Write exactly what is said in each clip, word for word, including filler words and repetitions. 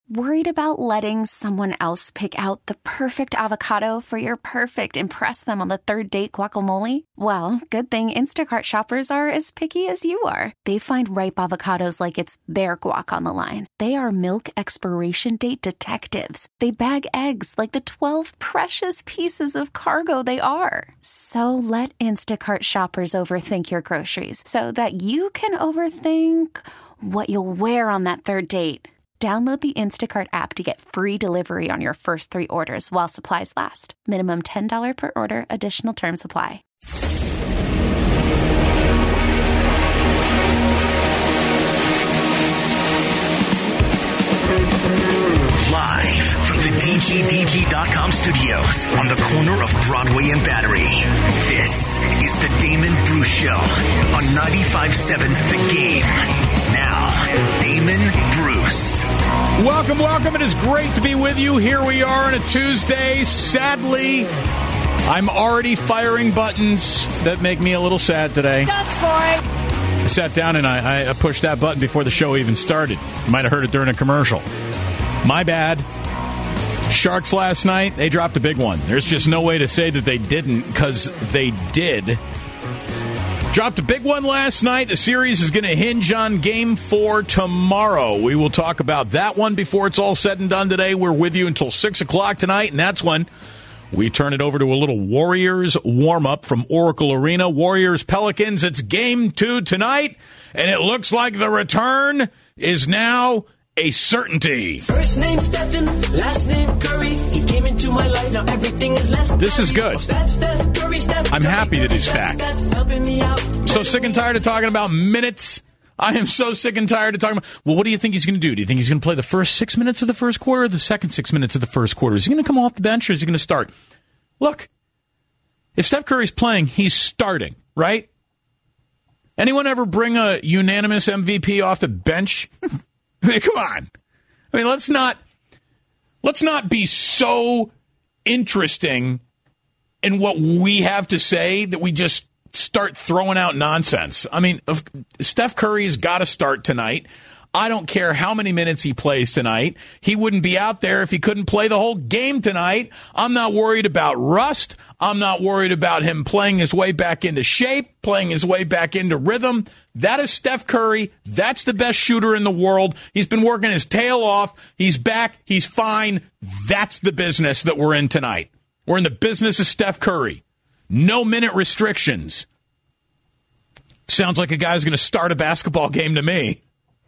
Worried about letting someone else pick out the perfect avocado for your perfect impress them on the third date guacamole? Well, good thing Instacart shoppers are as picky as you are. They find ripe avocados like it's their guac on the line. They are milk expiration date detectives. They bag eggs like the twelve precious pieces of cargo they are. So let Instacart shoppers overthink your groceries so that you can overthink what you'll wear on that third date. Download the Instacart app to get free delivery on your first three orders while supplies last. Minimum ten dollars per order. Additional terms apply. Live from the D G D G dot com studios on the corner of Broadway and Battery, this is the Damon Bruce Show on ninety-five point seven The Game. Now, Damon Bruce. Welcome, welcome. It is great to be with you. Here we are on a Tuesday. Sadly, I'm already firing buttons that make me a little sad today. That's fine. I sat down and I, I pushed that button before the show even started. You might have heard it during a commercial. My bad. Sharks last night, they dropped a big one. There's just no way to say that they didn't, because they did. Dropped a big one last night. The series is going to hinge on Game four tomorrow. We will talk about that one before it's all said and done today. We're with you until six o'clock tonight, and that's when we turn it over to a little Warriors warm-up from Oracle Arena. Warriors-Pelicans, it's Game two tonight, and it looks like the return is now a certainty. First name Stephen, last name Curry. He came into my life, now everything is less. This is good. I'm happy that he's back. I'm so sick and tired of talking about minutes. I am so sick and tired of talking about, well, what do you think he's going to do? Do you think he's going to play the first six minutes of the first quarter or the second six minutes of the first quarter? Is he going to come off the bench or is he going to start? Look, if Steph Curry's playing, he's starting, right? Anyone ever bring a unanimous M V P off the bench? I mean, come on. I mean, let's not let's not be so interesting in what we have to say that we just start throwing out nonsense. I mean, if Steph Curry's got to start tonight. I don't care how many minutes he plays tonight. He wouldn't be out there if he couldn't play the whole game tonight. I'm not worried about rust. I'm not worried about him playing his way back into shape, playing his way back into rhythm. That is Steph Curry. That's the best shooter in the world. He's been working his tail off. He's back. He's fine. That's the business that we're in tonight. We're in the business of Steph Curry. No minute restrictions. Sounds like a guy's going to start a basketball game to me.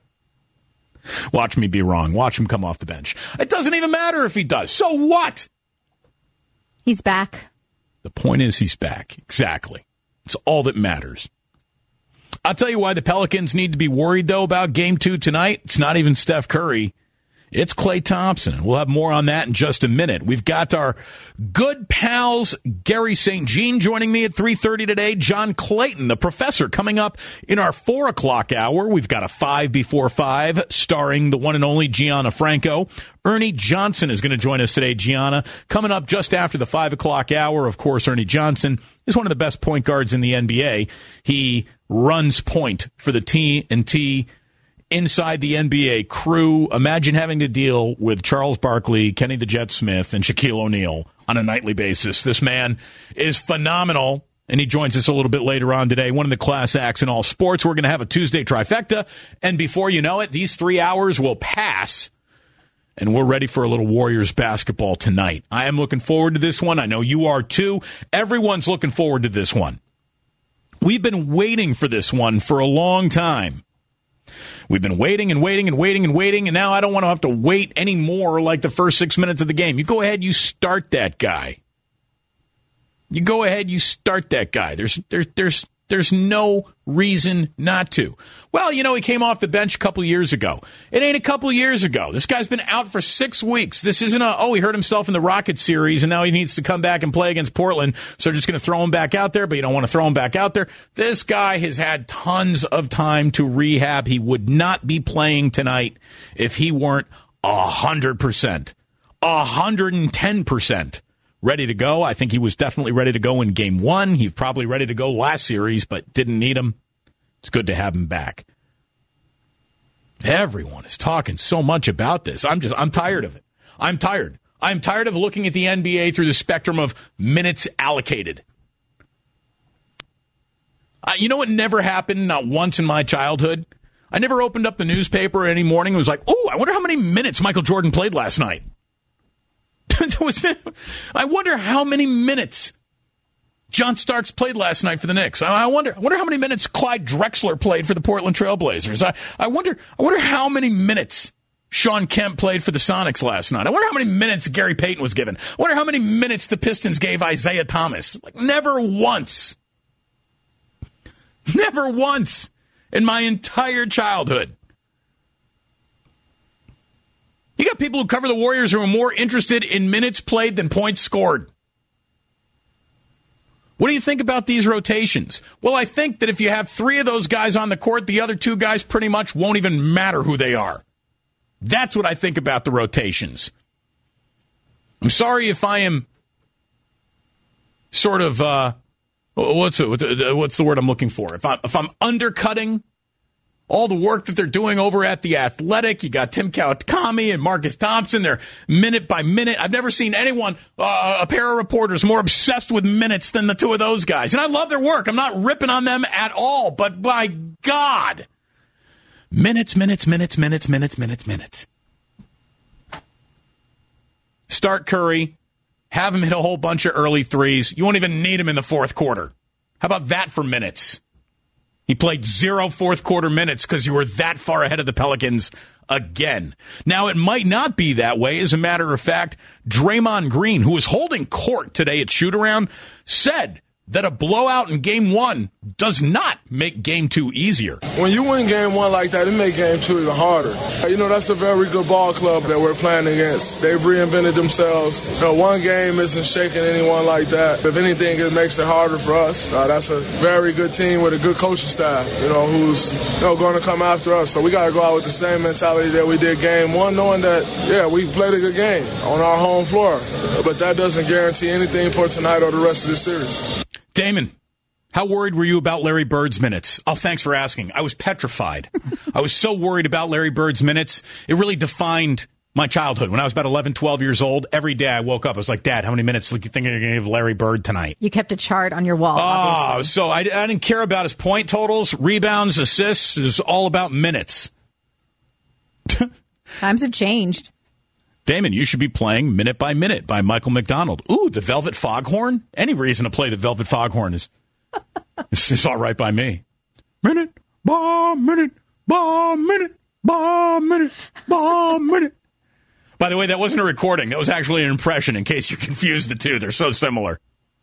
Watch me be wrong. Watch him come off the bench. It doesn't even matter if he does. So what? He's back. The point is he's back. Exactly. It's all that matters. I'll tell you why the Pelicans need to be worried, though, about Game two tonight. It's not even Steph Curry. It's Klay Thompson. We'll have more on that in just a minute. We've got our good pals, Gary Saint Jean, joining me at three thirty today. John Clayton, the professor, coming up in our four o'clock hour. We've got a five before five, starring the one and only Gianna Franco. Ernie Johnson is going to join us today, Gianna. Coming up just after the five o'clock hour, of course, Ernie Johnson is one of the best point guards in the N B A. He runs point for the T and T inside the N B A crew. Imagine having to deal with Charles Barkley, Kenny the Jet Smith, and Shaquille O'Neal on a nightly basis. This man is phenomenal, and he joins us a little bit later on today. One of the class acts in all sports. We're going to have a Tuesday trifecta, and before you know it, these three hours will pass, and we're ready for a little Warriors basketball tonight. I am looking forward to this one. I know you are too. Everyone's looking forward to this one. We've been waiting for this one for a long time. We've been waiting and waiting and waiting and waiting, and now I don't want to have to wait anymore like the first six minutes of the game. You go ahead, you start that guy. You go ahead, you start that guy. There's there's there's there's no reason not to. Well, you know, he came off the bench a couple years ago. It ain't a couple years ago. This guy's been out for six weeks. This isn't a, oh, he hurt himself in the Rockets series, and now he needs to come back and play against Portland, so they're just going to throw him back out there, but you don't want to throw him back out there. This guy has had tons of time to rehab. He would not be playing tonight if he weren't one hundred percent, one hundred ten percent ready to go. I think he was definitely ready to go in game one. He's probably ready to go last series, but didn't need him. It's good to have him back. Everyone is talking so much about this. I'm just, I'm tired of it. I'm tired. I'm tired of looking at the N B A through the spectrum of minutes allocated. Uh, you know what never happened, not once in my childhood? I never opened up the newspaper any morning and was like, oh, I wonder how many minutes Michael Jordan played last night. I wonder how many minutes John Starks played last night for the Knicks. I wonder, I wonder how many minutes Clyde Drexler played for the Portland Trailblazers. I, I wonder, I wonder how many minutes Sean Kemp played for the Sonics last night. I wonder how many minutes Gary Payton was given. I wonder how many minutes the Pistons gave Isaiah Thomas. Like, never once. Never once in my entire childhood. You got people who cover the Warriors who are more interested in minutes played than points scored. What do you think about these rotations? Well, I think that if you have three of those guys on the court, the other two guys pretty much won't even matter who they are. That's what I think about the rotations. I'm sorry if I am sort of, uh, what's it, what's the word I'm looking for? If I'm, if I'm undercutting all the work that they're doing over at The Athletic. You got Tim Kawakami and Marcus Thompson. They're minute by minute. I've never seen anyone, uh, a pair of reporters, more obsessed with minutes than the two of those guys. And I love their work. I'm not ripping on them at all. But by God, minutes, minutes, minutes, minutes, minutes, minutes, minutes. Start Curry. Have him hit a whole bunch of early threes. You won't even need him in the fourth quarter. How about that for minutes? He played zero fourth quarter minutes because you were that far ahead of the Pelicans again. Now, it might not be that way. As a matter of fact, Draymond Green, who was holding court today at shoot-around, said that a blowout in game one does not make game two easier. When you win game one like that, it makes game two even harder. You know, that's a very good ball club that we're playing against. They've reinvented themselves. You know, one game isn't shaking anyone like that. If anything, it makes it harder for us. Uh, that's a very good team with a good coaching staff, you know, who's, you know, going to come after us. So we got to go out with the same mentality that we did game one, knowing that, yeah, we played a good game on our home floor. But that doesn't guarantee anything for tonight or the rest of the series. Damon, how worried were you about Larry Bird's minutes? Oh, thanks for asking. I was petrified. I was so worried about Larry Bird's minutes. It really defined my childhood. When I was about eleven, twelve years old, every day I woke up, I was like, Dad, how many minutes do you think you're going to give Larry Bird tonight? You kept a chart on your wall, Oh, obviously. so I, I didn't care about his point totals, rebounds, assists. It was all about minutes. Times have changed. Damon, you should be playing Minute by Minute by Michael McDonald. Ooh, the Velvet Foghorn? Any reason to play the Velvet Foghorn is it's, it's all right by me. Minute by minute by minute by minute by minute. By the way, that wasn't a recording. That was actually an impression, in case you confused the two. They're so similar.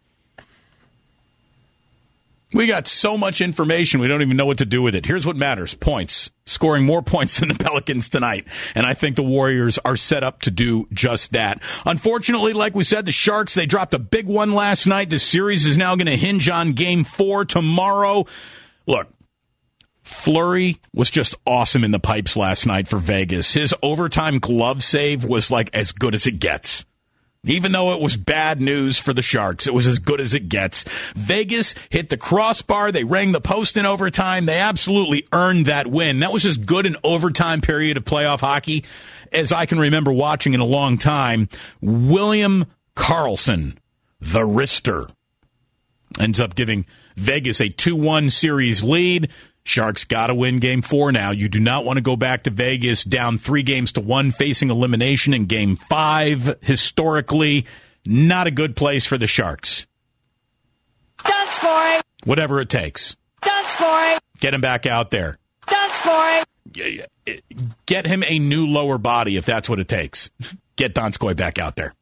We got so much information, we don't even know what to do with it. Here's what matters. Points. Scoring more points than the Pelicans tonight. And I think the Warriors are set up to do just that. Unfortunately, like we said, the Sharks, they dropped a big one last night. The series is now going to hinge on game four tomorrow. Look, Fleury was just awesome in the pipes last night for Vegas. His overtime glove save was like as good as it gets. Even though it was bad news for the Sharks, it was as good as it gets. Vegas hit the crossbar. They rang the post in overtime. They absolutely earned that win. That was as good an overtime period of playoff hockey as I can remember watching in a long time. William Karlsson, the wrister, ends up giving Vegas a two one series lead. Sharks got to win game four now. You do not want to go back to Vegas down three games to one, facing elimination in game five. Historically, not a good place for the Sharks. Done scoring. Whatever it takes. Done scoring. Get him back out there. Done scoring. Get him a new lower body if that's what it takes. Get Donskoy back out there.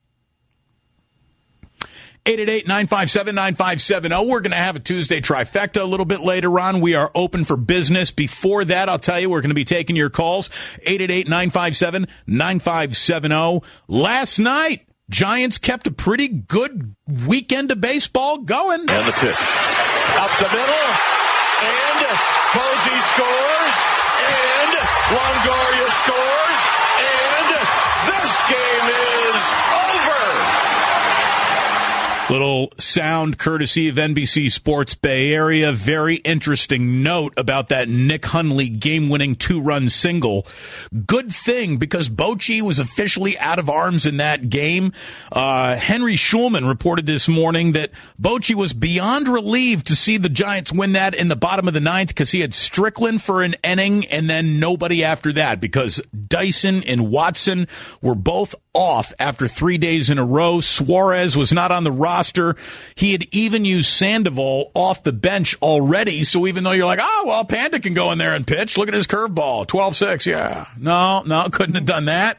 eight eight eight, nine five seven, nine five seven zero. We're going to have a Tuesday trifecta a little bit later on. We are open for business. Before that, I'll tell you, we're going to be taking your calls. eight eight eight, nine five seven, nine five seven zero. Last night, Giants kept a pretty good weekend of baseball going. And the pitch. Up the middle. And Posey scores. And Longoria scores. And this game is over. Little sound courtesy of N B C Sports Bay Area. Very interesting note about that Nick Hundley game-winning two-run single. Good thing, because Bochy was officially out of arms in that game. Uh, Henry Schulman reported this morning that Bochy was beyond relieved to see the Giants win that in the bottom of the ninth because he had Strickland for an inning and then nobody after that because Dyson and Watson were both off after three days in a row. Suarez was not on the roster. He had even used Sandoval off the bench already. So even though you're like, oh, well, Panda can go in there and pitch. Look at his curveball. twelve six. Yeah. No, no, couldn't have done that.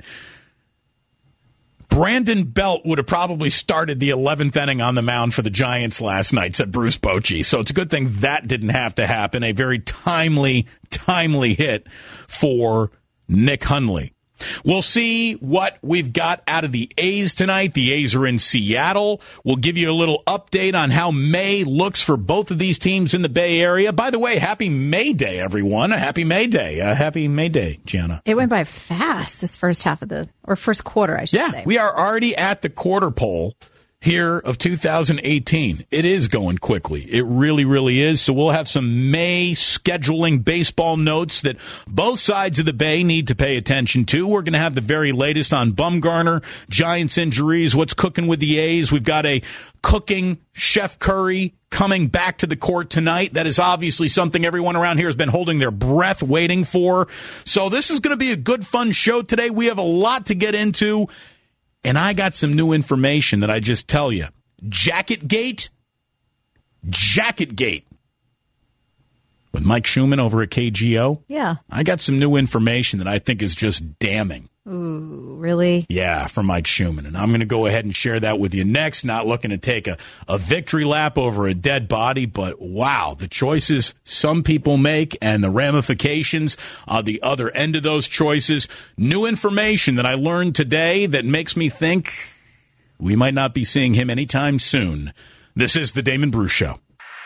Brandon Belt would have probably started the eleventh inning on the mound for the Giants last night, said Bruce Bochy. So it's a good thing that didn't have to happen. A very timely, timely hit for Nick Hundley. We'll see what we've got out of the A's tonight. The A's are in Seattle. We'll give you a little update on how May looks for both of these teams in the Bay Area. By the way, happy May Day, everyone. A happy May Day. Uh, happy May Day, Gianna. It went by fast this first half of the, or first quarter, I should yeah, say. We are already at the quarter pole here of two thousand eighteen. It is going quickly. It really, really is. So we'll have some May scheduling baseball notes that both sides of the Bay need to pay attention to. We're going to have the very latest on Bumgarner, Giants injuries, what's cooking with the A's. We've got a cooking Chef Curry coming back to the court tonight. That is obviously something everyone around here has been holding their breath waiting for. So this is going to be a good, fun show today. We have a lot to get into. And I got some new information that I just tell you. Jacket Gate. Jacket Gate. With Mike Schumann over at K G O. Yeah. I got some new information that I think is just damning. Ooh, really? Yeah, from Mike Schumann. And I'm going to go ahead and share that with you next. Not looking to take a, a victory lap over a dead body, but wow, the choices some people make and the ramifications on the other end of those choices. New information that I learned today that makes me think we might not be seeing him anytime soon. This is the Damon Bruce Show.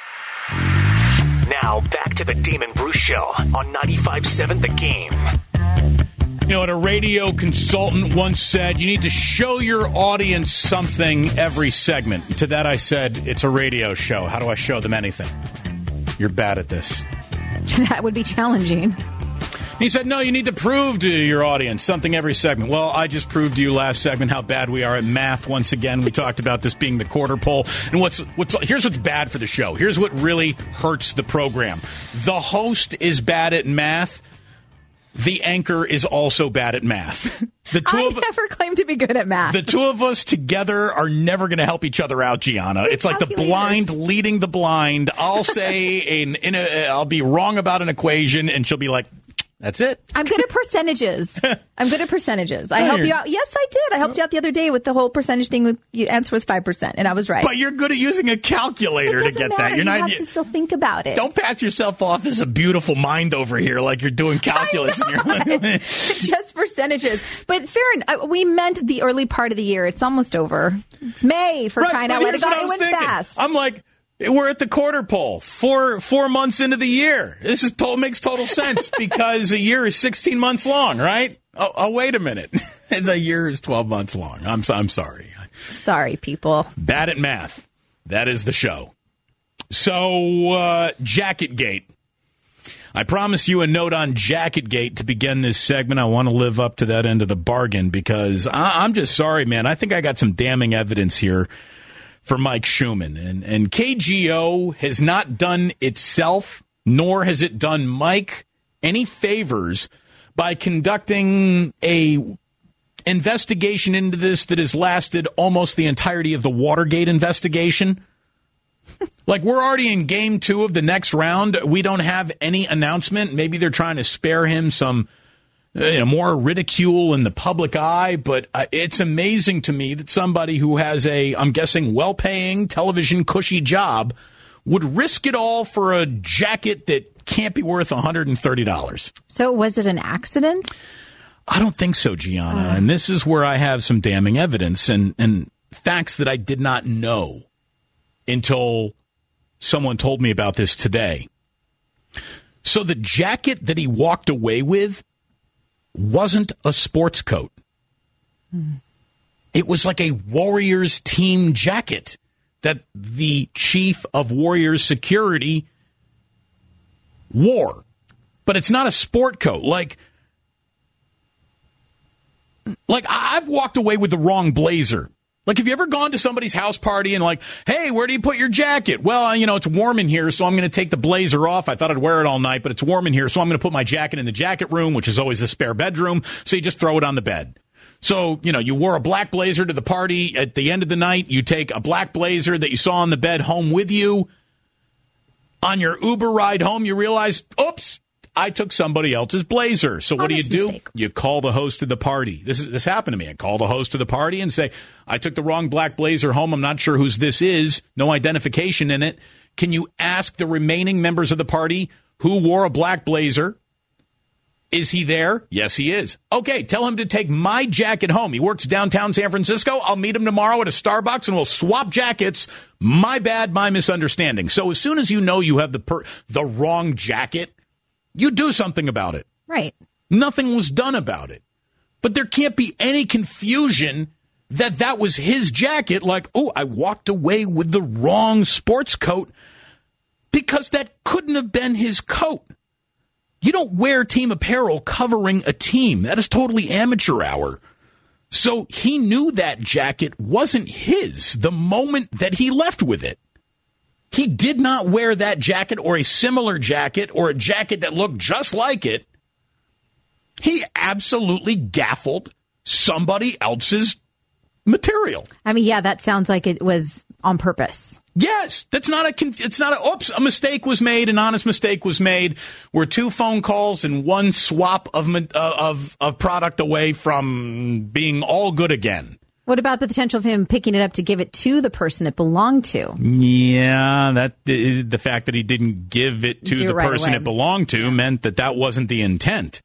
Now back to the Damon Bruce Show on ninety-five seven The Game. You know what a radio consultant once said? You need to show your audience something every segment. To that I said, it's a radio show. How do I show them anything? You're bad at this. That would be challenging. He said, no, you need to prove to your audience something every segment. Well, I just proved to you last segment how bad we are at math. Once again, we talked about this being the quarter pole. And what's what's here's what's bad for the show. Here's what really hurts the program. The host is bad at math. The anchor is also bad at math. The two I of, never claimed to be good at math. The two of us together are never going to help each other out, Gianna. It's like the blind leading the blind. I'll say, an, in a, I'll be wrong about an equation, and she'll be like, that's it. I'm good at percentages. I'm good at percentages. I helped you out. Yes, I did. I helped you out the other day with the whole percentage thing. The answer was five percent, and I was right. But you're good at using a calculator to get matter. that. You're you not. have You, to still think about it. Don't pass yourself off as a beautiful mind over here, like you're doing calculus. In your life. Just percentages. But fair, we meant the early part of the year. It's almost over. It's May for right, crying out loud. It went thinking. fast. I'm like. We're at the quarter pole, four four months into the year. This is to- makes total sense because a year is sixteen months long, right? Oh, oh wait a minute. A year is twelve months long. I'm I'm sorry. Sorry, people. Bad at math. That is the show. So, uh, Jacket Gate. I promise you a note on Jacket Gate to begin this segment. I want to live up to that end of the bargain because I- I'm just sorry, man. I think I got some damning evidence here for Mike Schumann. And, and K G O has not done itself, nor has it done Mike any favors by conducting a investigation into this that has lasted almost the entirety of the Watergate investigation. Like, we're already in game two of the next round. We don't have any announcement. Maybe they're trying to spare him some You know, more ridicule in the public eye, but uh, it's amazing to me that somebody who has a, I'm guessing, well-paying television cushy job would risk it all for a jacket that can't be worth one hundred thirty dollars. So was it an accident? I don't think so, Gianna. Uh. And this is where I have some damning evidence and, and facts that I did not know until someone told me about this today. So the jacket that he walked away with wasn't a sports coat. Mm. It was like a Warriors team jacket that the chief of Warriors security wore. But it's not a sport coat. Like, like I've walked away with the wrong blazer. Like, have you ever gone to somebody's house party and like, hey, where do you put your jacket? Well, you know, it's warm in here, so I'm going to take the blazer off. I thought I'd wear it all night, but it's warm in here, so I'm going to put my jacket in the jacket room, which is always the spare bedroom. So you just throw it on the bed. So, you know, you wore a black blazer to the party. At the end of the night, you take a black blazer that you saw on the bed home with you. On your Uber ride home, you realize, oops, I took somebody else's blazer. So what do you do? Mistake. You call the host of the party. This is this happened to me. I call the host of the party and say, I took the wrong black blazer home. I'm not sure whose this is. No identification in it. Can you ask the remaining members of the party who wore a black blazer? Is he there? Yes, he is. Okay, tell him to take my jacket home. He works downtown San Francisco. I'll meet him tomorrow at a Starbucks and we'll swap jackets. My bad, my misunderstanding. So as soon as you know you have the per- the wrong jacket, you do something about it. Right. Nothing was done about it. But there can't be any confusion that that was his jacket. Like, oh, I walked away with the wrong sports coat, because that couldn't have been his coat. You don't wear team apparel covering a team. That is totally amateur hour. So he knew that jacket wasn't his the moment that he left with it. He did not wear that jacket or a similar jacket or a jacket that looked just like it. He absolutely gaffled somebody else's material. I mean, yeah, that sounds like it was on purpose. Yes, that's not a, it's not a, oops, a mistake was made, an honest mistake was made. We're two phone calls and one swap of, uh, of, of product away from being all good again. What about the potential of him picking it up to give it to the person it belonged to? Yeah, that the fact that he didn't give it to Do the it right person away. it belonged to yeah. meant that that wasn't the intent.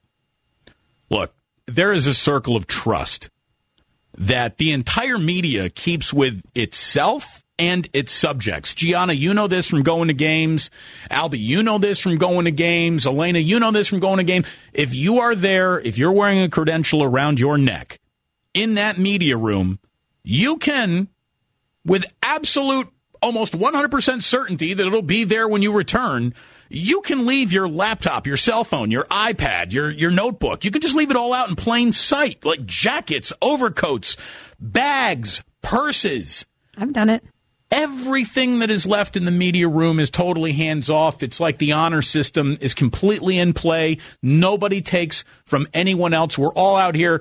Look, there is a circle of trust that the entire media keeps with itself and its subjects. Gianna, you know this from going to games. Albie, you know this from going to games. Elena, you know this from going to games. If you are there, if you're wearing a credential around your neck in that media room, you can, with absolute, almost one hundred percent certainty that it'll be there when you return, you can leave your laptop, your cell phone, your iPad, your, your notebook. You can just leave it all out in plain sight, like jackets, overcoats, bags, purses. I've done it. Everything that is left in the media room is totally hands off. It's like the honor system is completely in play. Nobody takes from anyone else. We're all out here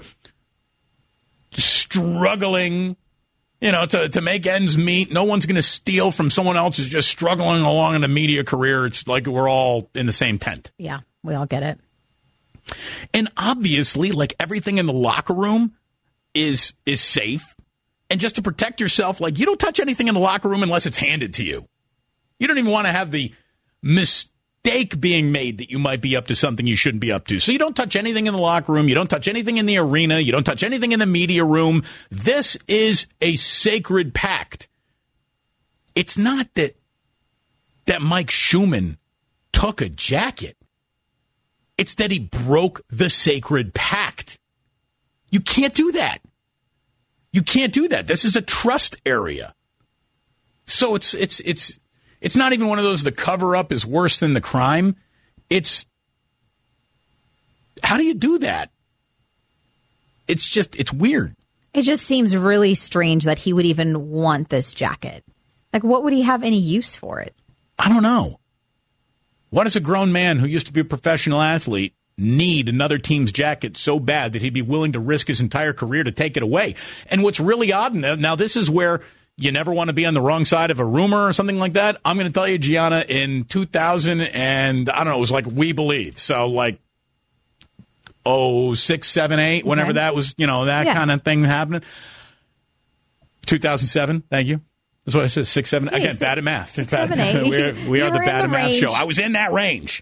struggling, you know, to, to make ends meet. No one's going to steal from someone else who's just struggling along in a media career. It's like we're all in the same tent. Yeah, we all get it. And obviously, like everything in the locker room is is safe. And just to protect yourself, like, you don't touch anything in the locker room unless it's handed to you. You don't even want to have the mistake being made that you might be up to something you shouldn't be up to. So you don't touch anything in the locker room. You don't touch anything in the arena. You don't touch anything in the media room. This is a sacred pact. It's not that that Mike Schumann took a jacket. It's that he broke the sacred pact. You can't do that. You can't do that. This is a trust area. So it's it's it's it's not even one of those the cover up is worse than the crime. It's how do you do that? It's just it's weird. It just seems really strange that he would even want this jacket. Like, what would he have any use for it? I don't know. Why does a grown man who used to be a professional athlete need another team's jacket so bad that he'd be willing to risk his entire career to take it away? And what's really odd, now this is where you never want to be on the wrong side of a rumor or something like that. I'm going to tell you, Gianna, in two thousand and I don't know, it was like We Believe. So like, oh, six, seven, eight, whenever okay. that was, you know, that yeah. kind of thing happening. two thousand seven, thank you. That's what I said, six, seven. Hey, Again, six, bad at math. Six, bad, seven, eight. we are, we are the bad at math range. show. I was in that range.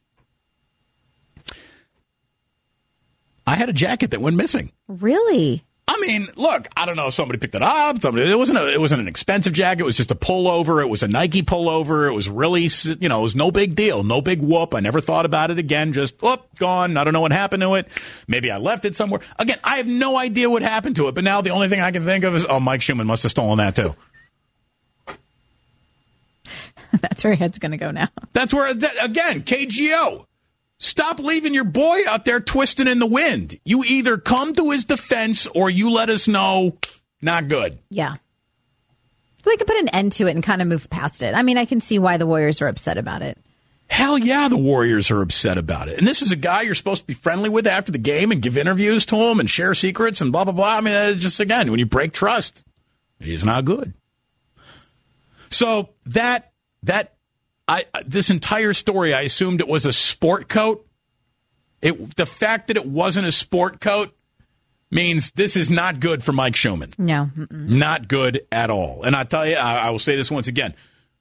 I had a jacket that went missing. Really? I mean, look, I don't know. Somebody picked it up. Somebody, it wasn't a, it wasn't an expensive jacket. It was just a pullover. It was a Nike pullover. It was really, you know, it was no big deal. No big whoop. I never thought about it again. Just, whoop, gone. I don't know what happened to it. Maybe I left it somewhere. Again, I have no idea what happened to it. But now the only thing I can think of is, oh, Mike Schumann must have stolen that too. That's where your head's going to go now. That's where, that, again, K G O. Stop leaving your boy out there twisting in the wind. You either come to his defense or you let us know, not good. Yeah. They could put an end to it and kind of move past it. I mean, I can see why the Warriors are upset about it. Hell yeah, the Warriors are upset about it. And this is a guy you're supposed to be friendly with after the game and give interviews to him and share secrets and blah, blah, blah. I mean, uh, just again, when you break trust, he's not good. So that, that, I, this entire story, I assumed it was a sport coat. It, the fact that it wasn't a sport coat means this is not good for Mike Schumann. No. Mm-mm. Not good at all. And I tell you, I, I will say this once again.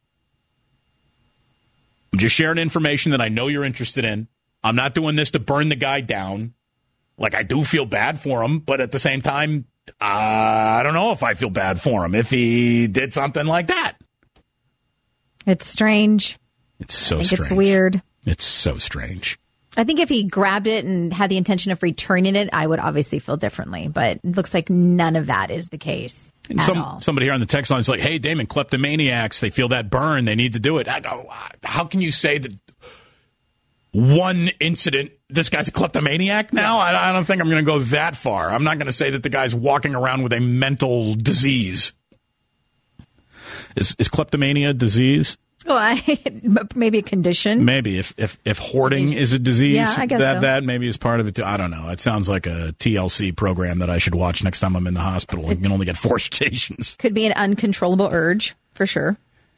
I'm just sharing information that I know you're interested in. I'm not doing this to burn the guy down. Like, I do feel bad for him, but at the same time, uh, I don't know if I feel bad for him if he did something like that. It's strange. It's so I think strange. It's weird. It's so strange. I think if he grabbed it and had the intention of returning it, I would obviously feel differently. But it looks like none of that is the case and at some, all. Somebody here on the text line is like, hey, Damon, kleptomaniacs, they feel that burn. They need to do it. I go, how can you say that one incident, this guy's a kleptomaniac now? Yeah. I, I don't think I'm going to go that far. I'm not going to say that the guy's walking around with a mental disease. Is, is kleptomania a disease? Well, I, maybe a condition. Maybe if if, if hoarding is a disease, yeah, I guess that so. that maybe is part of it too. I don't know. It sounds like a T L C program that I should watch next time I'm in the hospital. You can only get four stations. Could be an uncontrollable urge, for sure.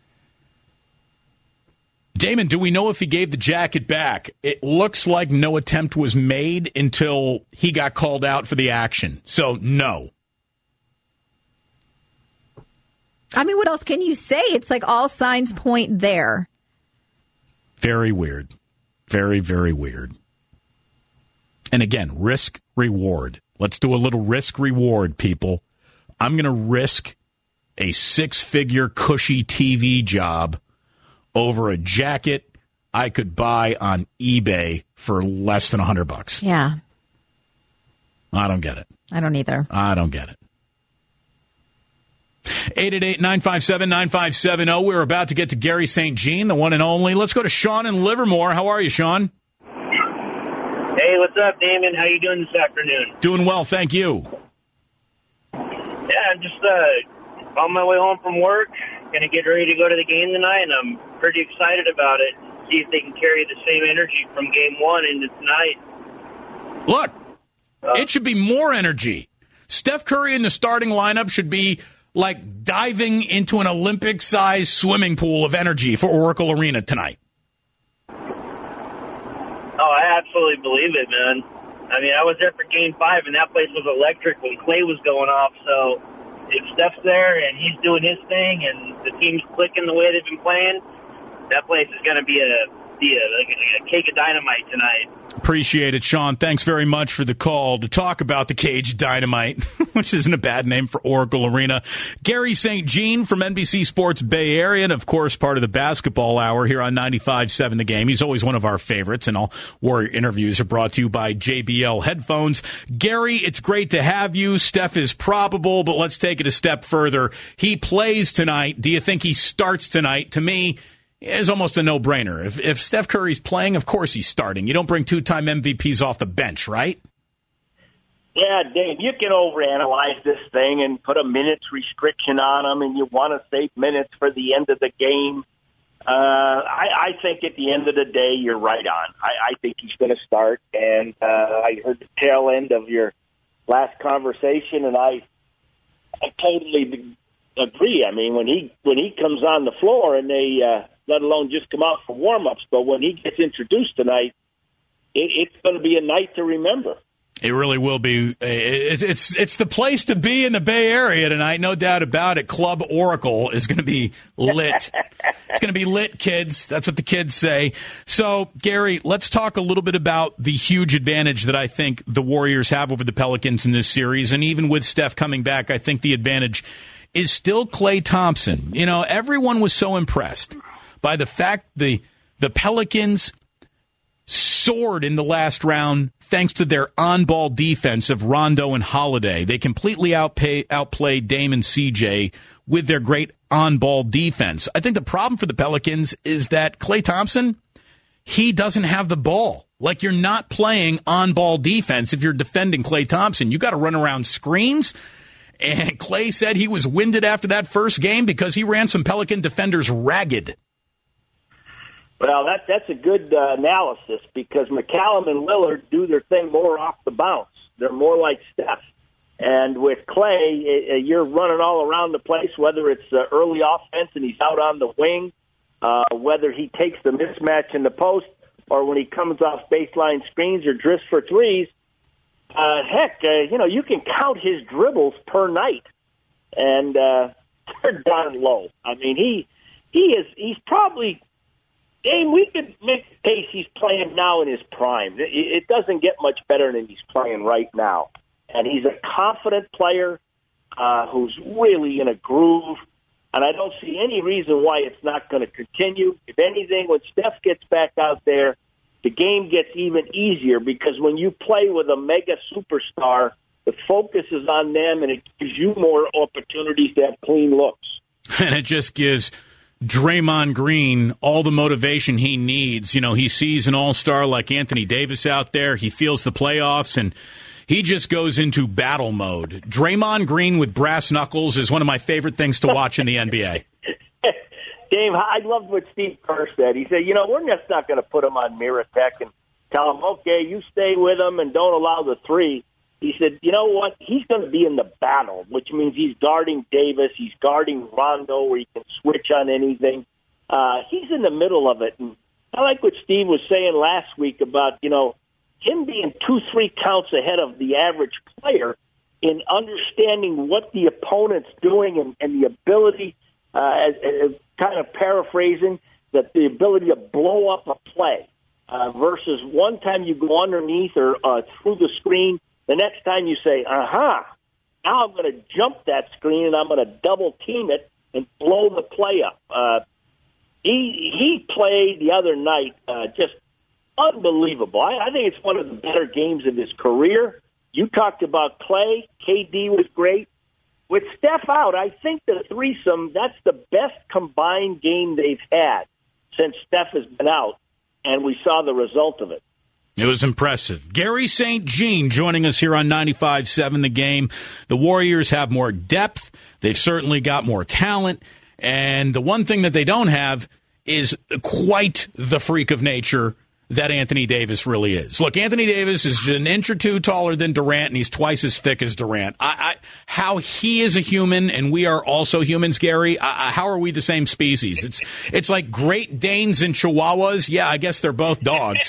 Damon, do we know if he gave the jacket back? It looks like no attempt was made until he got called out for the action. So, no. I mean, what else can you say? It's like all signs point there. Very weird. Very, very weird. And again, risk reward. Let's do a little risk reward, people. I'm going to risk a six-figure cushy T V job over a jacket I could buy on eBay for less than a hundred bucks. Yeah. I don't get it. I don't either. I don't get it. eight eight eight, nine five seven, nine five seven zero. We're about to get to Gary Saint Jean, the one and only. Let's go to Sean in Livermore. How are you, Sean? Hey, what's up, Damon? How you doing this afternoon? Doing well, thank you. Yeah, I'm just uh, on my way home from work. Going to get ready to go to the game tonight, and I'm pretty excited about it. See if they can carry the same energy from game one into tonight. Look, uh, it should be more energy. Steph Curry in the starting lineup should be like diving into an Olympic-sized swimming pool of energy for Oracle Arena tonight. Oh, I absolutely believe it, man. I mean, I was there for Game five, and that place was electric when Clay was going off. So if Steph's there and he's doing his thing and the team's clicking the way they've been playing, that place is going to be a, be a, like a, a cake of dynamite tonight. Appreciate it, Sean. Thanks very much for the call to talk about the Cage Dynamite, which isn't a bad name for Oracle Arena. Gary Saint Jean from N B C Sports Bay Area, and of course part of the basketball hour here on ninety-five point seven The Game. He's always one of our favorites, and all Warrior interviews are brought to you by J B L Headphones. Gary, it's great to have you. Steph is probable, but let's take it a step further. He plays tonight. Do you think he starts tonight? To me, is almost a no-brainer. If, if Steph Curry's playing, of course he's starting. You don't bring two-time M V Ps off the bench, right? Yeah, Dave, you can overanalyze this thing and put a minutes restriction on them, and you want to save minutes for the end of the game. Uh, I, I think at the end of the day, you're right on. I, I think he's going to start, and uh, I heard the tail end of your last conversation, and I, I totally agree. I mean, when he when he comes on the floor, and they uh, let alone just come out for warm-ups, but when he gets introduced tonight, it, it's going to be a night to remember. It really will be. It's it's it's the place to be in the Bay Area tonight, no doubt about it. Club Oracle is going to be lit. It's going to be lit, kids. That's what the kids say. So, Gary, let's talk a little bit about the huge advantage that I think the Warriors have over the Pelicans in this series. And even with Steph coming back, I think the advantage is still Klay Thompson. You know, everyone was so impressed by the fact the the Pelicans soared in the last round thanks to their on-ball defense of Rondo and Holiday. They completely outpay, outplayed Dame and C J with their great on-ball defense. I think the problem for the Pelicans is that Klay Thompson, he doesn't have the ball. Like, you're not playing on-ball defense if you're defending Klay Thompson. You got to run around screens. And Klay said he was winded after that first game because he ran some Pelican defenders ragged. Well, that that's a good uh, analysis because McCallum and Lillard do their thing more off the bounce. They're more like Steph. And with Klay, uh, you're running all around the place, whether it's uh, early offense and he's out on the wing, uh, whether he takes the mismatch in the post, or when he comes off baseline screens or drifts for threes. Uh, heck, uh, you know, you can count his dribbles per night, and uh, they're darn low. I mean, he he is he's probably Dame. We could make the case he's playing now in his prime. It, it doesn't get much better than he's playing right now, and he's a confident player uh, who's really in a groove. And I don't see any reason why it's not going to continue. If anything, when Steph gets back out there, the game gets even easier because when you play with a mega superstar, the focus is on them and it gives you more opportunities to have clean looks. And it just gives Draymond Green all the motivation he needs. You know, he sees an all-star like Anthony Davis out there. He feels the playoffs, and he just goes into battle mode. Draymond Green with brass knuckles is one of my favorite things to watch in the N B A. Dave, I loved what Steve Kerr said. He said, you know, we're just not going to put him on Mirotic and tell him, okay, you stay with him and don't allow the three. He said, you know what? He's going to be in the battle, which means he's guarding Davis. He's guarding Rondo where he can switch on anything. Uh, he's in the middle of it. And I like what Steve was saying last week about, you know, him being two, three counts ahead of the average player in understanding what the opponent's doing and, and the ability, uh, as, as kind of paraphrasing, that the ability to blow up a play uh, versus one time you go underneath or uh, through the screen, the next time you say, aha, now I'm going to jump that screen and I'm going to double team it and blow the play up. Uh, he he played the other night uh, just unbelievable. I, I think it's one of the better games of his career. You talked about Klay. K D was great. With Steph out, I think the threesome, that's the best combined game they've had since Steph has been out, and we saw the result of it. It was impressive. Gary Saint Jean joining us here on ninety-five point seven The Game. The Warriors have more depth. They've certainly got more talent. And the one thing that they don't have is quite the freak of nature that Anthony Davis really is. Look, Anthony Davis is an inch or two taller than Durant, and he's twice as thick as Durant. I, I, how he is a human, and we are also humans, Gary, I, how are we the same species? It's it's like Great Danes and Chihuahuas. Yeah, I guess they're both dogs.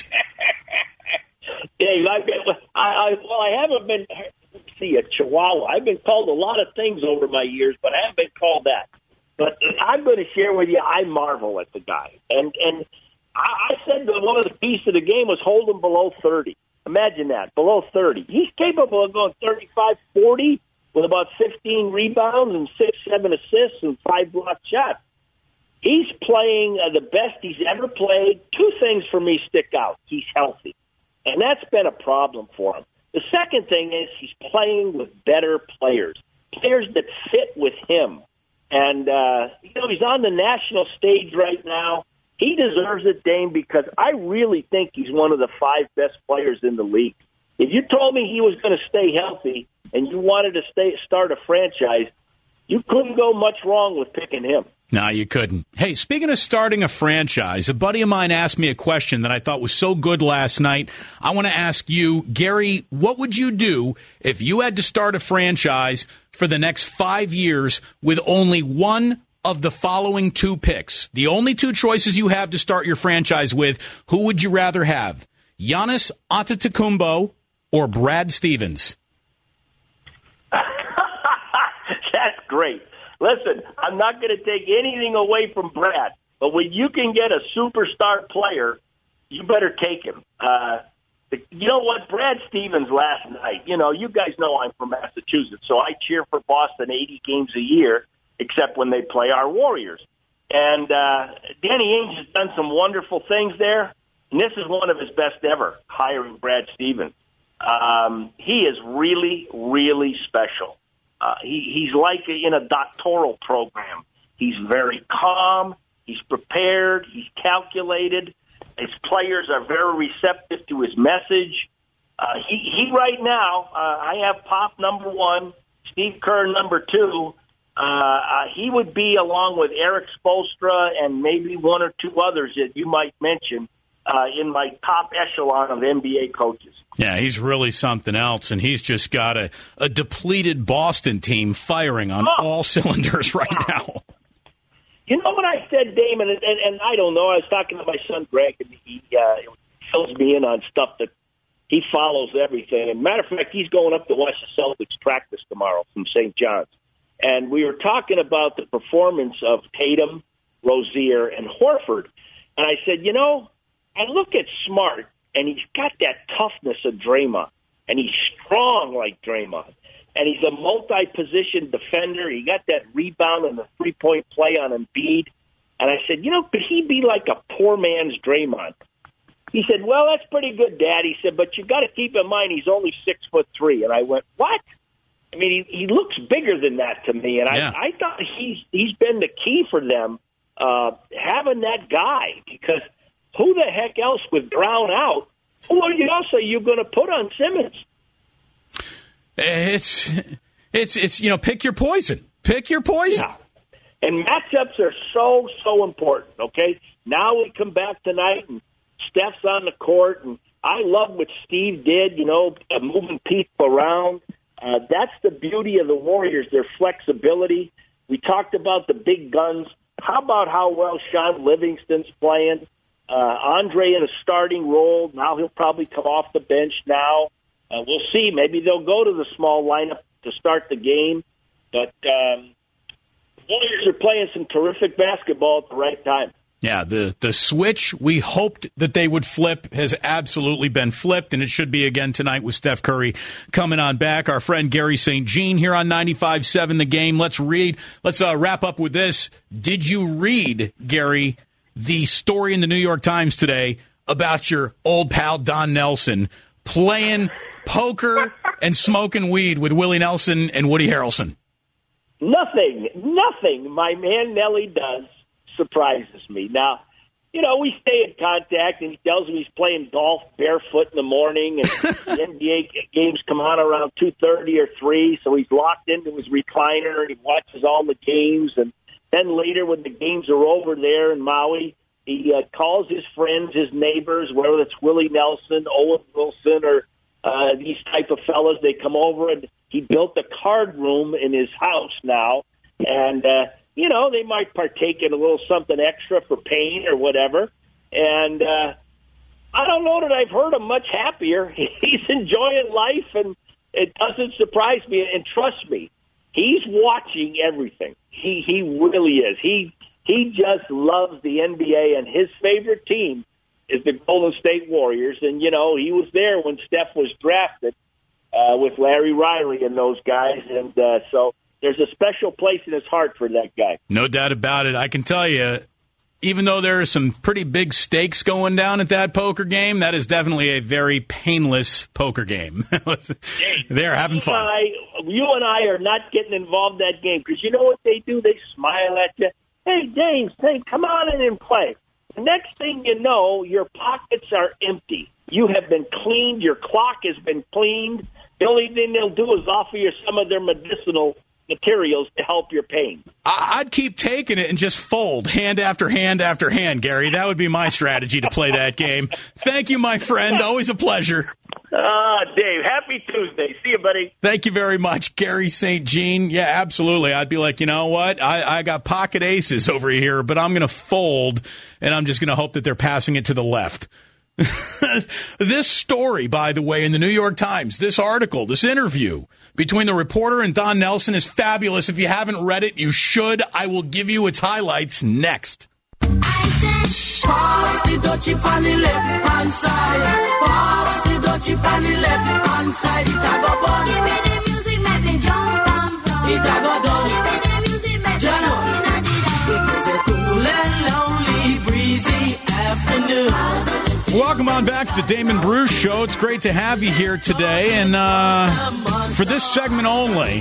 Dave, I've been, I, I, well, I haven't been, let's see, a Chihuahua. I've been called a lot of things over my years, but I haven't been called that. But I'm going to share with you, I marvel at the guy. And, and, I said that one of the keys to the game was hold him below thirty. Imagine that, below thirty. He's capable of going thirty-five, forty with about fifteen rebounds and six, seven assists and five block shots. He's playing uh, the best he's ever played. Two things for me stick out. He's healthy, and that's been a problem for him. The second thing is he's playing with better players, players that fit with him. And, uh, you know, he's on the national stage right now. He deserves it, Dame, because I really think he's one of the five best players in the league. If you told me he was going to stay healthy and you wanted to stay start a franchise, you couldn't go much wrong with picking him. No, you couldn't. Hey, speaking of starting a franchise, a buddy of mine asked me a question that I thought was so good last night. I want to ask you, Gary, what would you do if you had to start a franchise for the next five years with only one of the following two picks? The only two choices you have to start your franchise with, who would you rather have? Giannis Antetokounmpo or Brad Stevens? That's great. Listen, I'm not going to take anything away from Brad, but when you can get a superstar player, you better take him. Uh, you know what? Brad Stevens last night, you know, you guys know I'm from Massachusetts, so I cheer for Boston eighty games a year, except when they play our Warriors. And uh, Danny Ainge has done some wonderful things there, and this is one of his best ever, hiring Brad Stevens. Um, he is really, really special. Uh, he, he's like in a doctoral program. He's very calm. He's prepared. He's calculated. His players are very receptive to his message. Uh, he, he right now, uh, I have Pop number one, Steve Kerr number two. Uh, uh, he would be, along with Eric Spoelstra and maybe one or two others that you might mention, uh, in my top echelon of N B A coaches. Yeah, he's really something else, and he's just got a, a depleted Boston team firing on oh. all cylinders right now. You know what I said, Damon, and, and, and I don't know. I was talking to my son, Greg, and he uh, fills me in on stuff that he follows everything. And matter of fact, he's going up to watch the Celtics practice tomorrow from Saint John's. And we were talking about the performance of Tatum, Rozier, and Horford. And I said, you know, I look at Smart, and he's got that toughness of Draymond, and he's strong like Draymond. And he's a multi-position defender. He got that rebound and the three-point play on Embiid. And I said, you know, could he be like a poor man's Draymond? He said, well, that's pretty good, Dad. He said, but you got to keep in mind he's only six foot three. And I went, what? I mean, he, he looks bigger than that to me. And yeah. I, I thought he's he's been the key for them, uh, having that guy. Because who the heck else with Brown out? Who else are you going to put on Simmons? It's, it's, it's, you know, pick your poison. Pick your poison. Yeah. And matchups are so, so important, okay? Now we come back tonight, and Steph's on the court, and I love what Steve did, you know, uh, moving people around. Uh, that's the beauty of the Warriors, their flexibility. We talked about the big guns. How about how well Sean Livingston's playing? Uh, Andre in a starting role. Now he'll probably come off the bench now. Uh, we'll see. Maybe they'll go to the small lineup to start the game. But um, the Warriors are playing some terrific basketball at the right time. Yeah, the, the switch we hoped that they would flip has absolutely been flipped, and it should be again tonight with Steph Curry coming on back. Our friend Gary Saint Jean here on ninety-five point seven The Game. Let's read. Let's uh, wrap up with this. Did you read, Gary, the story in the New York Times today about your old pal Don Nelson playing poker and smoking weed with Willie Nelson and Woody Harrelson? Nothing, nothing my man Nelly does surprises me. Now, you know, we stay in contact, and he tells me he's playing golf barefoot in the morning, and the N B A games come on around two thirty or three, so he's locked into his recliner, and he watches all the games, and then later when the games are over there in Maui, he uh, calls his friends, his neighbors, whether it's Willie Nelson, Owen Wilson, or uh, these type of fellas. They come over, and he built a card room in his house now, and uh, you know, they might partake in a little something extra for pain or whatever. And uh, I don't know that I've heard him much happier. He's enjoying life, and it doesn't surprise me. And trust me, he's watching everything. He he really is. He he just loves the N B A, and his favorite team is the Golden State Warriors. And, you know, he was there when Steph was drafted uh, with Larry Riley and those guys. And uh, so there's a special place in his heart for that guy. No doubt about it. I can tell you, even though there are some pretty big stakes going down at that poker game, that is definitely a very painless poker game. They're having fun. I, you and I are not getting involved in that game because you know what they do? They smile at you. Hey, James, hey, come on in and play. The next thing you know, your pockets are empty. You have been cleaned. Your clock has been cleaned. The only thing they'll do is offer you some of their medicinal materials to help your pain. I'd keep taking it and just fold hand after hand after hand, Gary. That would be my strategy to play that game. Thank you, my friend. Always a pleasure. Ah, uh, Dave, happy Tuesday. See you, buddy. Thank you very much, Gary Saint Jean. Yeah, absolutely. I'd be like, you know what? I, I got pocket aces over here, but I'm going to fold, and I'm just going to hope that they're passing it to the left. This story, by the way, in the New York Times, this article, this interview between the reporter and Don Nelson is fabulous. If you haven't read it, you should. I will give you its highlights next. Pass the dutchie on the left hand side. Pass the dutchie on the left hand side. It a go bun. Give me the music, make me jump and run. It a go done. Give me the music, make me jump and run. It was a cool and lonely, breezy afternoon. Welcome on back to the Damon Bruce Show. It's great to have you here today. And uh, for this segment only,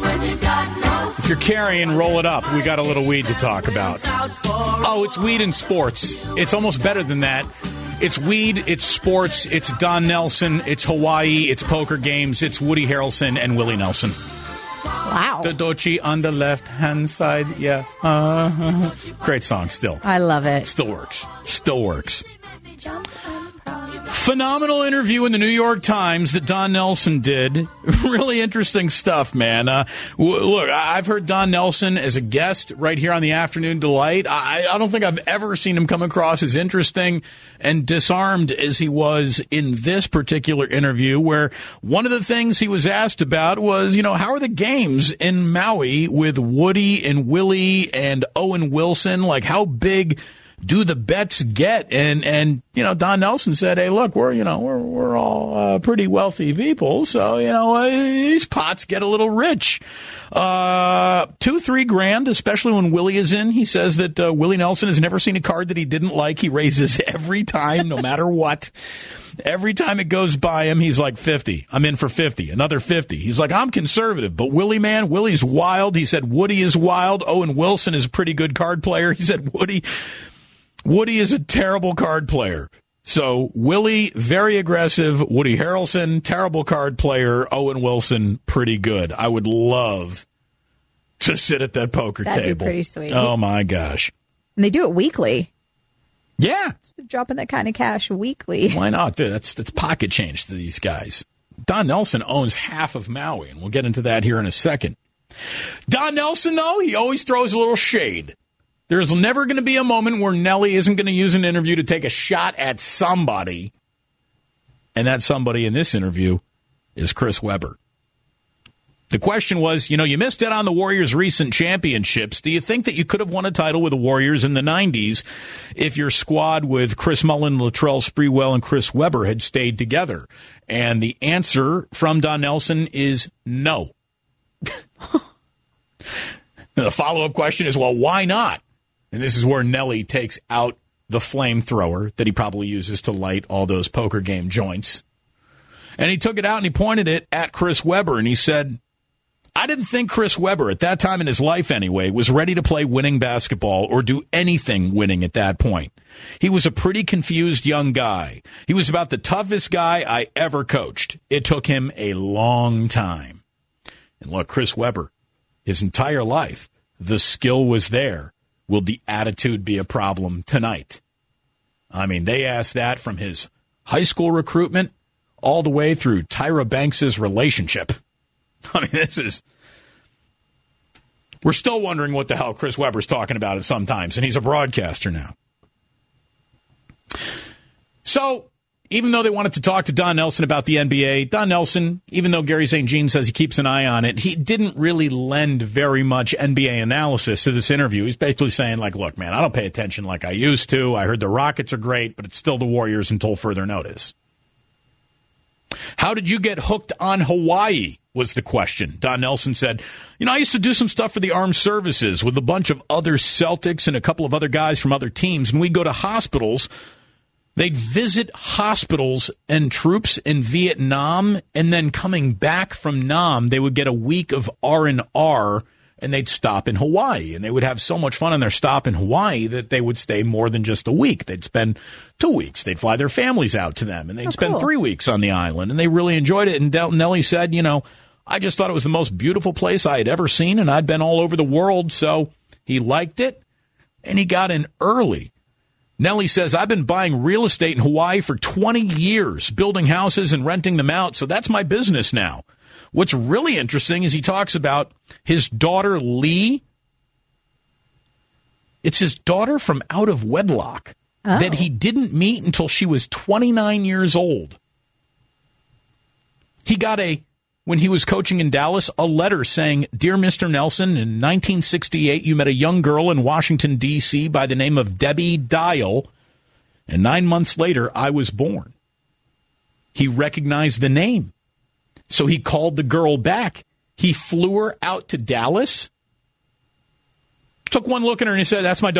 if you're carrying, roll it up. We got a little weed to talk about. Oh, it's weed and sports. It's almost better than that. It's weed, it's sports, it's Don Nelson, it's Hawaii, it's poker games, it's Woody Harrelson and Willie Nelson. Wow. The Dochi on the left-hand side, yeah. Uh, great song, still. I love it. Still works. Still works. Phenomenal interview in the New York Times that Don Nelson did. Really interesting stuff, man. Uh, w- look, I've heard Don Nelson as a guest right here on the Afternoon Delight. I, I don't think I've ever seen him come across as interesting and disarmed as he was in this particular interview, where one of the things he was asked about was, you know, how are the games in Maui with Woody and Willie and Owen Wilson? Like, how big do the bets get? And, and, you know, Don Nelson said, hey, look, we're, you know, we're, we're all uh, pretty wealthy people. So, you know, uh, these pots get a little rich. Uh, two, three grand, especially when Willie is in. He says that uh, Willie Nelson has never seen a card that he didn't like. He raises every time, no matter what. Every time it goes by him, he's like fifty. I'm in for fifty. Another fifty. He's like, I'm conservative. But Willie, man, Willie's wild. He said Woody is wild. Owen Wilson is a pretty good card player. He said Woody... Woody is a terrible card player. So Willie, very aggressive. Woody Harrelson, terrible card player. Owen Wilson, pretty good. I would love to sit at that poker That'd table. Be pretty sweet. Oh, my gosh. And they do it weekly. Yeah. Dropping that kind of cash weekly. Why not? Dude, that's, that's pocket change to these guys. Don Nelson owns half of Maui, and we'll get into that here in a second. Don Nelson, though, he always throws a little shade. There's never going to be a moment where Nelly isn't going to use an interview to take a shot at somebody. And that somebody in this interview is Chris Webber. The question was, you know, you missed out on the Warriors' recent championships. Do you think that you could have won a title with the Warriors in the nineties if your squad with Chris Mullin, Latrell Sprewell, and Chris Webber had stayed together? And the answer from Don Nelson is no. The follow-up question is, well, why not? And this is where Nelly takes out the flamethrower that he probably uses to light all those poker game joints. And he took it out and he pointed it at Chris Webber. And he said, I didn't think Chris Webber, at that time in his life anyway, was ready to play winning basketball or do anything winning at that point. He was a pretty confused young guy. He was about the toughest guy I ever coached. It took him a long time. And look, Chris Webber, his entire life, the skill was there. Will the attitude be a problem tonight? I mean, they asked that from his high school recruitment all the way through Tyra Banks' relationship. I mean, this is... We're still wondering what the hell Chris Webber's talking about it sometimes, and he's a broadcaster now. So, even though they wanted to talk to Don Nelson about the N B A, Don Nelson, even though Gary Saint Jean says he keeps an eye on it, he didn't really lend very much N B A analysis to this interview. He's basically saying, like, look, man, I don't pay attention like I used to. I heard the Rockets are great, but it's still the Warriors until further notice. How did you get hooked on Hawaii was the question. Don Nelson said, you know, I used to do some stuff for the armed services with a bunch of other Celtics and a couple of other guys from other teams, and we'd go to hospitals. They'd visit hospitals and troops in Vietnam, and then coming back from Nam, they would get a week of R and R, and they'd stop in Hawaii. And they would have so much fun on their stop in Hawaii that they would stay more than just a week. They'd spend two weeks. They'd fly their families out to them, and they'd oh, spend cool. three weeks on the island, and they really enjoyed it. And Del- Nelly said, you know, I just thought it was the most beautiful place I had ever seen, and I'd been all over the world, so he liked it, and he got in early. Nelly says, I've been buying real estate in Hawaii for twenty years, building houses and renting them out, so that's my business now. What's really interesting is he talks about his daughter, Lee. It's his daughter from out of wedlock oh. that he didn't meet until she was twenty-nine years old. He got a, when he was coaching in Dallas, a letter saying, Dear Mister Nelson, in nineteen sixty-eight, you met a young girl in Washington, D C by the name of Debbie Dial, and nine months later, I was born. He recognized the name, so he called the girl back. He flew her out to Dallas, took one look at her, and he said, that's my daughter.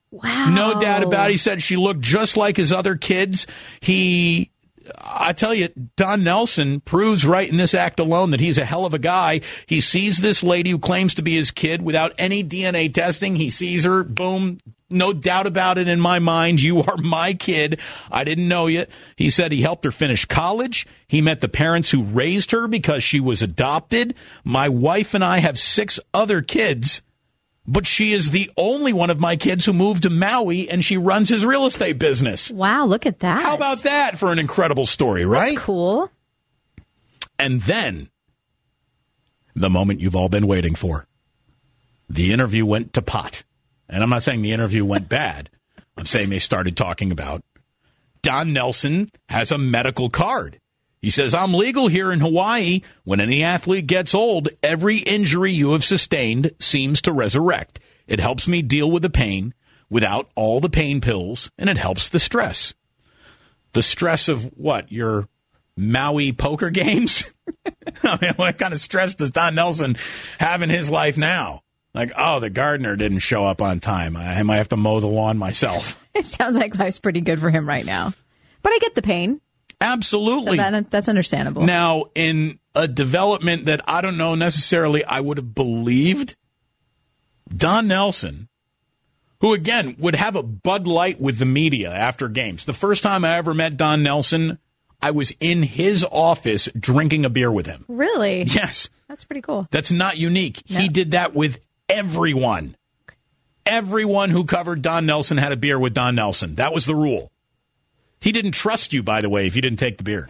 Wow. No doubt about it. He said she looked just like his other kids. He, I tell you, Don Nelson proves right in this act alone that he's a hell of a guy. He sees this lady who claims to be his kid without any D N A testing. He sees her, boom, no doubt about it in my mind. You are my kid. I didn't know you. He said he helped her finish college. He met the parents who raised her because she was adopted. My wife and I have six other kids, but she is the only one of my kids who moved to Maui, and she runs his real estate business. Wow, look at that. How about that for an incredible story, right? That's cool. And then, the moment you've all been waiting for. The interview went to pot. And I'm not saying the interview went bad. I'm saying they started talking about Don Nelson has a medical card. He says, I'm legal here in Hawaii. When any athlete gets old, every injury you have sustained seems to resurrect. It helps me deal with the pain without all the pain pills, and it helps the stress. The stress of what? Your Maui poker games? I mean, what kind of stress does Don Nelson have in his life now? Like, oh, the gardener didn't show up on time. I might have to mow the lawn myself. It sounds like life's pretty good for him right now. But I get the pain. Absolutely. So that, that's understandable. Now, in a development that I don't know necessarily I would have believed, Don Nelson, who, again, would have a Bud Light with the media after games. The first time I ever met Don Nelson, I was in his office drinking a beer with him. Really? Yes. That's pretty cool. That's not unique. No. He did that with everyone. Everyone who covered Don Nelson had a beer with Don Nelson. That was the rule. He didn't trust you, by the way, if you didn't take the beer.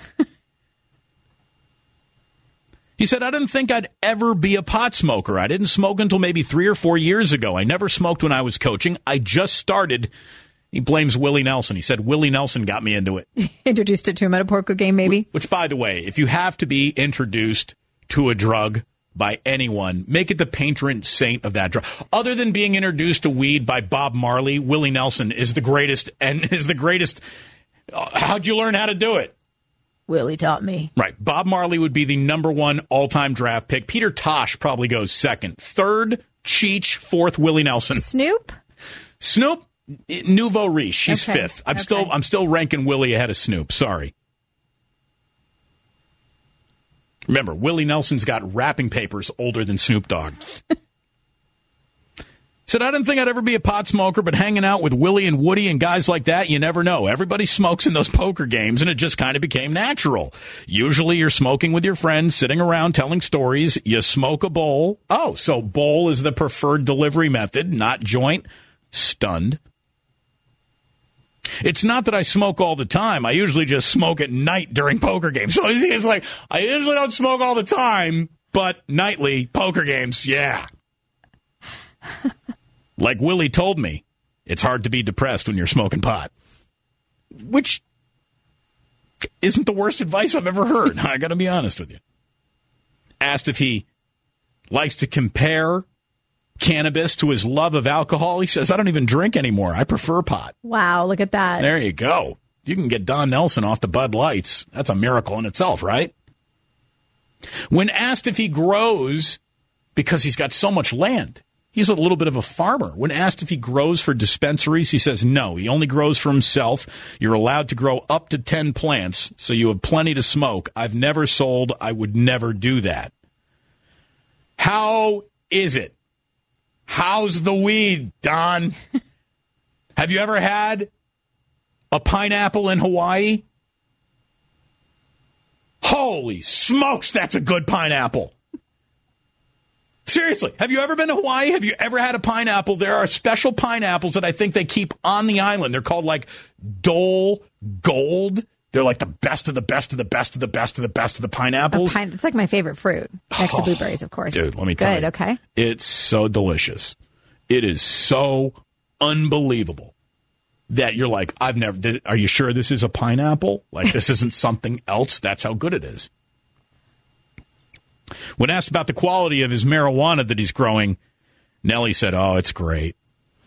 He said, I didn't think I'd ever be a pot smoker. I didn't smoke until maybe three or four years ago. I never smoked when I was coaching. I just started. He blames Willie Nelson. He said, Willie Nelson got me into it. Introduced it to him at a poker game, maybe? Which, by the way, if you have to be introduced to a drug by anyone, make it the patron saint of that drug. Other than being introduced to weed by Bob Marley, Willie Nelson is the greatest and is the greatest. Uh, how'd you learn how to do it? Willie taught me. Right. Bob Marley would be the number one all-time draft pick. Peter Tosh probably goes second. Third, Cheech. Fourth, Willie Nelson. Snoop? Snoop, nouveau riche. He's okay. fifth. I'm okay. still I'm still ranking Willie ahead of Snoop. Sorry. Remember, Willie Nelson's got wrapping papers older than Snoop Dogg. Said, I didn't think I'd ever be a pot smoker, but hanging out with Willie and Woody and guys like that, you never know. Everybody smokes in those poker games, and it just kind of became natural. Usually you're smoking with your friends, sitting around telling stories. You smoke a bowl. Oh, so bowl is the preferred delivery method, not joint. Stunned. It's not that I smoke all the time. I usually just smoke at night during poker games. So it's like, I usually don't smoke all the time, but nightly poker games, yeah. Like Willie told me, it's hard to be depressed when you're smoking pot. Which isn't the worst advice I've ever heard. I got to be honest with you. Asked if he likes to compare cannabis to his love of alcohol. He says, I don't even drink anymore. I prefer pot. Wow, look at that. There you go. You can get Don Nelson off the Bud Lights. That's a miracle in itself, right? When asked if he grows, because he's got so much land, he's a little bit of a farmer. When asked if he grows for dispensaries, he says no. He only grows for himself. You're allowed to grow up to ten plants, so you have plenty to smoke. I've never sold. I would never do that. How is it? How's the weed, Don? Have you ever had a pineapple in Hawaii? Holy smokes, that's a good pineapple. Seriously, have you ever been to Hawaii? Have you ever had a pineapple? There are special pineapples that I think they keep on the island. They're called like Dole Gold. They're like the best of the best of the best of the best of the best of the pineapples. Pine- it's like my favorite fruit, next oh, to blueberries, of course. Dude, let me Good, tell you. Good, okay. It's so delicious. It is so unbelievable that you're like, I've never, th- are you sure this is a pineapple? Like, this isn't something else? That's how good it is. When asked about the quality of his marijuana that he's growing, Nelly said, oh, it's great.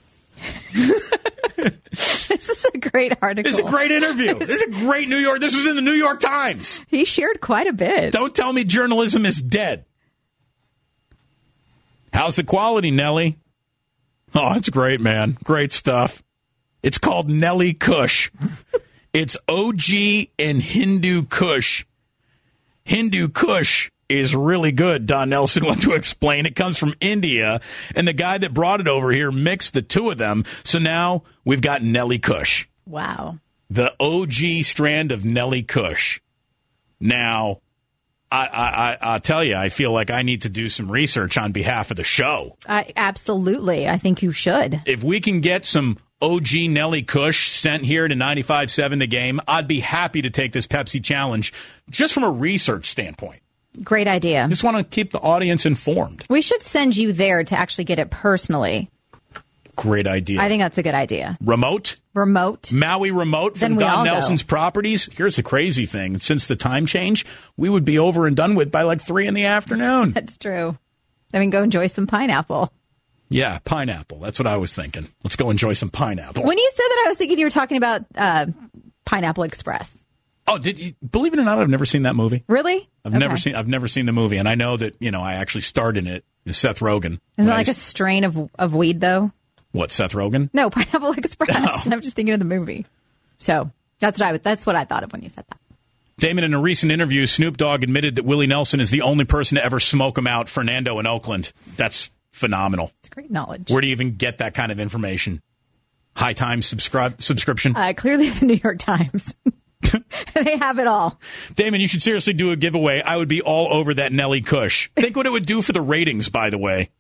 This is a great article. This is a great interview. This is a great New York. This was in the New York Times. He shared quite a bit. Don't tell me journalism is dead. How's the quality, Nelly? Oh, it's great, man. Great stuff. It's called Nelly Kush. It's O G and Hindu Kush. Hindu Kush is really good, Don Nelson went to explain. It comes from India, and the guy that brought it over here mixed the two of them. So now we've got Nelly Kush. Wow. The O G strand of Nelly Kush. Now, I, I, I, I'll tell you, I feel like I need to do some research on behalf of the show. I, absolutely. I think you should. If we can get some O G Nelly Kush sent here to ninety-five point seven The Game, I'd be happy to take this Pepsi challenge just from a research standpoint. Great idea. Just want to keep the audience informed. We should send you there to actually get it personally. Great idea. I think that's a good idea. Remote? Remote. Maui remote from Don Nelson's properties. Here's the crazy thing. Since the time change, we would be over and done with by like three in the afternoon. That's true. I mean, go enjoy some pineapple. Yeah, pineapple. That's what I was thinking. Let's go enjoy some pineapple. When you said that, I was thinking you were talking about uh, Pineapple Express. Oh, did you, believe it or not, I've never seen that movie. Really? I've okay. never seen I've never seen the movie, and I know that, you know, I actually starred in it. Is Seth Rogen. Isn't it like a strain of of weed, though? What, Seth Rogen? No, Pineapple Express. Oh. I'm just thinking of the movie. So that's what I that's what I thought of when you said that. Damon, in a recent interview, Snoop Dogg admitted that Willie Nelson is the only person to ever smoke him out Fernando in Oakland. That's phenomenal. It's great knowledge. Where do you even get that kind of information? High Times subscribe subscription? Uh, clearly the New York Times. They have it all. Damon, you should seriously do a giveaway. I would be all over that Nelly Kush. Think what it would do for the ratings, by the way.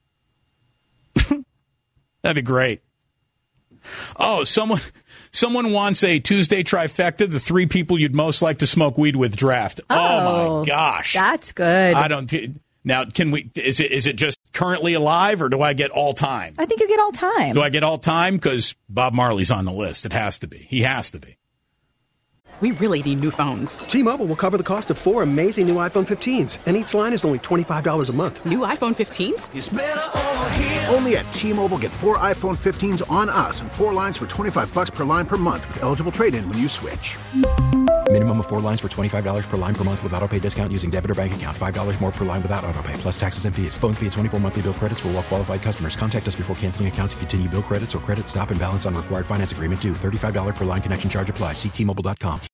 That'd be great. Oh, someone someone wants a Tuesday trifecta, the three people you'd most like to smoke weed with draft. Oh, Oh, my gosh. That's good. I don't now can we is it is it just currently alive, or do I get all time? I think you get all time. Do I get all time? Because Bob Marley's on the list. It has to be. He has to be. We really need new phones. T-Mobile will cover the cost of four amazing new iPhone fifteens, and each line is only twenty-five dollars a month. New iPhone fifteens? It's better over here. Only at T-Mobile, get four iPhone fifteens on us and four lines for twenty-five bucks per line per month with eligible trade-in when you switch. Minimum of four lines for twenty-five dollars per line per month with autopay discount using debit or bank account. five dollars more per line without autopay, plus taxes and fees. Phone fee at twenty-four monthly bill credits for well-qualified customers. Contact us before canceling account to continue bill credits or credit stop and balance on required finance agreement due. thirty-five dollars per line connection charge applies. See T Mobile dot com.